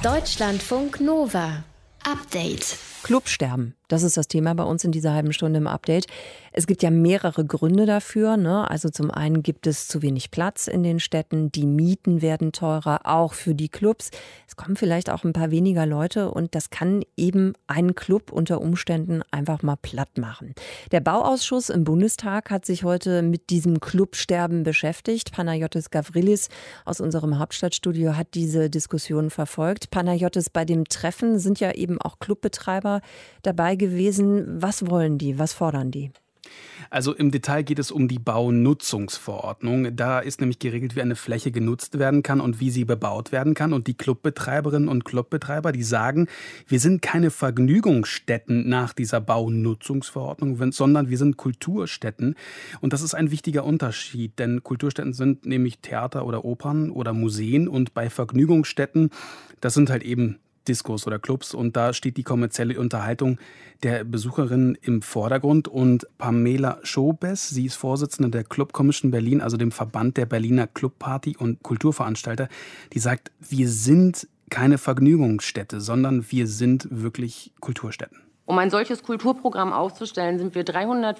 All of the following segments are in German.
Deutschlandfunk Nova. Update. Clubsterben, das ist das Thema bei uns in dieser halben Stunde im Update. Es gibt ja mehrere Gründe dafür, ne? Also zum einen gibt es zu wenig Platz in den Städten, die Mieten werden teurer, auch für die Clubs. Es kommen vielleicht auch ein paar weniger Leute und das kann eben einen Club unter Umständen einfach mal platt machen. Der Bauausschuss im Bundestag hat sich heute mit diesem Clubsterben beschäftigt. Panagiotis Gavrilis aus unserem Hauptstadtstudio hat diese Diskussion verfolgt. Panagiotis, bei dem Treffen sind ja eben auch Clubbetreiber dabei gewesen. Was wollen die? Was fordern die? Also im Detail geht es um die Baunutzungsverordnung. Da ist nämlich geregelt, wie eine Fläche genutzt werden kann und wie sie bebaut werden kann. Und die Clubbetreiberinnen und Clubbetreiber, die sagen, wir sind keine Vergnügungsstätten nach dieser Baunutzungsverordnung, sondern wir sind Kulturstätten. Und das ist ein wichtiger Unterschied, denn Kulturstätten sind nämlich Theater oder Opern oder Museen. Und bei Vergnügungsstätten, das sind halt eben Diskos oder Clubs, und da steht die kommerzielle Unterhaltung der Besucherinnen im Vordergrund. Und Pamela Schobes, sie ist Vorsitzende der Club Commission Berlin, also dem Verband der Berliner Clubparty- und Kulturveranstalter, die sagt, wir sind keine Vergnügungsstätte, sondern wir sind wirklich Kulturstätten. Um ein solches Kulturprogramm aufzustellen, sind wir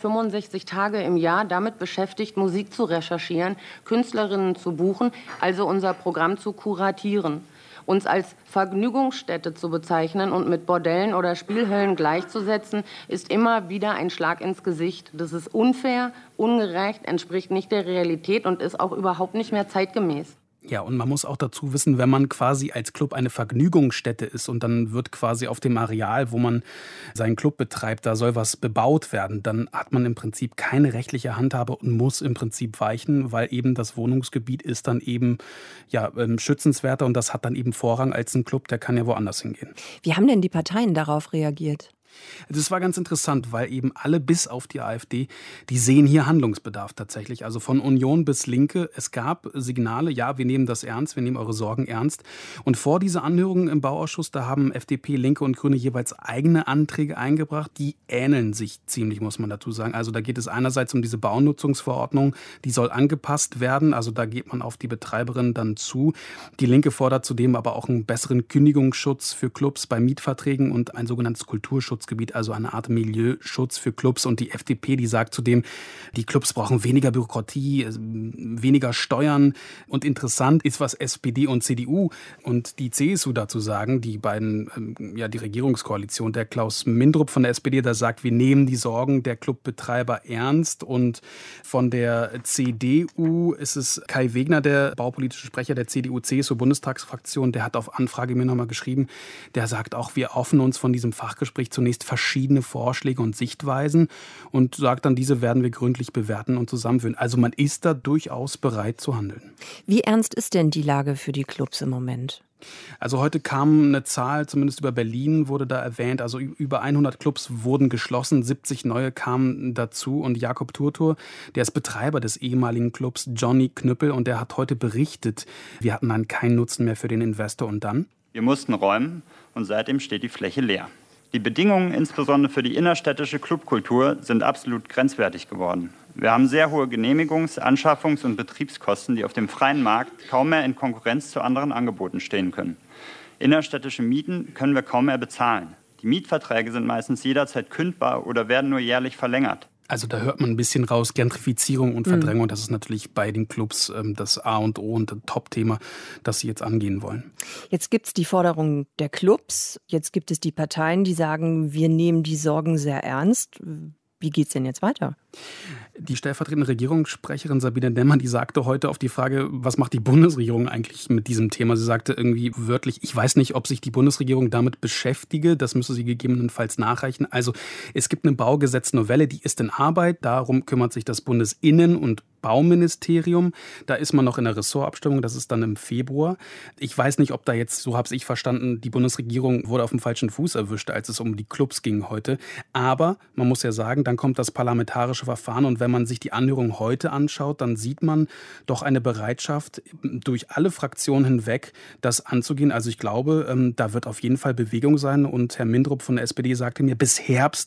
365 Tage im Jahr damit beschäftigt, Musik zu recherchieren, Künstlerinnen zu buchen, also unser Programm zu kuratieren. Uns als Vergnügungsstätte zu bezeichnen und mit Bordellen oder Spielhöllen gleichzusetzen, ist immer wieder ein Schlag ins Gesicht. Das ist unfair, ungerecht, entspricht nicht der Realität und ist auch überhaupt nicht mehr zeitgemäß. Ja, und man muss auch dazu wissen, wenn man quasi als Club eine Vergnügungsstätte ist und dann wird quasi auf dem Areal, wo man seinen Club betreibt, da soll was bebaut werden, dann hat man im Prinzip keine rechtliche Handhabe und muss im Prinzip weichen, weil eben das Wohnungsgebiet ist dann eben schützenswerter und das hat dann eben Vorrang als ein Club, der kann ja woanders hingehen. Wie haben denn die Parteien darauf reagiert? Das war ganz interessant, weil eben alle bis auf die AfD, die sehen hier Handlungsbedarf tatsächlich. Also von Union bis Linke, es gab Signale, ja, wir nehmen das ernst, wir nehmen eure Sorgen ernst. Und vor dieser Anhörung im Bauausschuss, da haben FDP, Linke und Grüne jeweils eigene Anträge eingebracht, die ähneln sich ziemlich, muss man dazu sagen. Also da geht es einerseits um diese Baunutzungsverordnung, die soll angepasst werden, also da geht man auf die Betreiberinnen dann zu. Die Linke fordert zudem aber auch einen besseren Kündigungsschutz für Clubs bei Mietverträgen und ein sogenanntes Kulturschutzgebiet, also eine Art Milieuschutz für Clubs. Und die FDP, die sagt zudem, die Clubs brauchen weniger Bürokratie, weniger Steuern. Und interessant ist, was SPD und CDU und die CSU dazu sagen, die beiden, die Regierungskoalition. Der Klaus Mindrup von der SPD, der sagt, wir nehmen die Sorgen der Clubbetreiber ernst. Und von der CDU ist es Kai Wegner, der baupolitische Sprecher der CDU-CSU-Bundestagsfraktion, der hat auf Anfrage mir nochmal geschrieben, der sagt auch, wir offen uns von diesem Fachgespräch zunächst verschiedene Vorschläge und Sichtweisen und sagt dann, diese werden wir gründlich bewerten und zusammenführen. Also man ist da durchaus bereit zu handeln. Wie ernst ist denn die Lage für die Clubs im Moment? Also heute kam eine Zahl, zumindest über Berlin wurde da erwähnt, also über 100 Clubs wurden geschlossen, 70 neue kamen dazu und Jakob Turtur, der ist Betreiber des ehemaligen Clubs Johnny Knüppel und der hat heute berichtet, wir hatten dann keinen Nutzen mehr für den Investor und dann? Wir mussten räumen und seitdem steht die Fläche leer. Die Bedingungen, insbesondere für die innerstädtische Clubkultur, sind absolut grenzwertig geworden. Wir haben sehr hohe Genehmigungs-, Anschaffungs- und Betriebskosten, die auf dem freien Markt kaum mehr in Konkurrenz zu anderen Angeboten stehen können. Innerstädtische Mieten können wir kaum mehr bezahlen. Die Mietverträge sind meistens jederzeit kündbar oder werden nur jährlich verlängert. Also da hört man ein bisschen raus, Gentrifizierung und Verdrängung, das ist natürlich bei den Clubs das A und O und das Top-Thema, das sie jetzt angehen wollen. Jetzt gibt es die Forderung der Clubs, jetzt gibt es die Parteien, die sagen, wir nehmen die Sorgen sehr ernst. Wie geht es denn jetzt weiter? Die stellvertretende Regierungssprecherin Sabine Nemmer, die sagte heute auf die Frage, was macht die Bundesregierung eigentlich mit diesem Thema? Sie sagte irgendwie wörtlich, ich weiß nicht, ob sich die Bundesregierung damit beschäftige. Das müsse sie gegebenenfalls nachreichen. Also es gibt eine Baugesetznovelle, die ist in Arbeit. Darum kümmert sich das Bundesinnen- und Bauministerium. Da ist man noch in der Ressortabstimmung, das ist dann im Februar. Ich weiß nicht, ob da jetzt, so habe ich verstanden, die Bundesregierung wurde auf dem falschen Fuß erwischt, als es um die Clubs ging heute. Aber man muss ja sagen, dann kommt das parlamentarische Verfahren und wenn man sich die Anhörung heute anschaut, dann sieht man doch eine Bereitschaft durch alle Fraktionen hinweg, das anzugehen. Also ich glaube, da wird auf jeden Fall Bewegung sein und Herr Mindrup von der SPD sagte mir, bis Herbst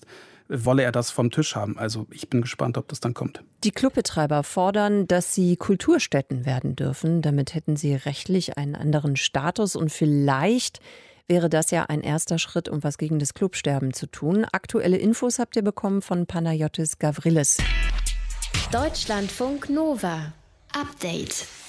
wolle er das vom Tisch haben. Also ich bin gespannt, ob das dann kommt. Die Clubbetreiber fordern, dass sie Kulturstätten werden dürfen. Damit hätten sie rechtlich einen anderen Status und vielleicht wäre das ja ein erster Schritt, um was gegen das Clubsterben zu tun. Aktuelle Infos habt ihr bekommen von Panagiotis Gavrilis. Deutschlandfunk Nova. Update.